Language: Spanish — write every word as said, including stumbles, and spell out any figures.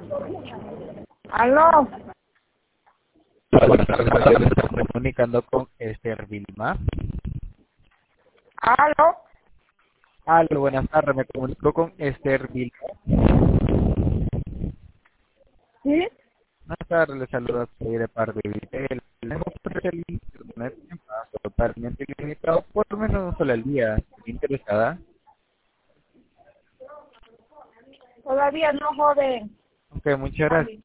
Aló. Buenas tardes, me estoy comunicando con Esther Vilma. Aló. Aló, buenas tardes, me comunico con Esther Vilma. ¿Sí? Buenas tardes, les saludo soy de parte de Vitel. Tengo por el internet totalmente limitado por lo menos un solo al día. ¿Está interesada? Todavía no, joven. Ok, muchas gracias.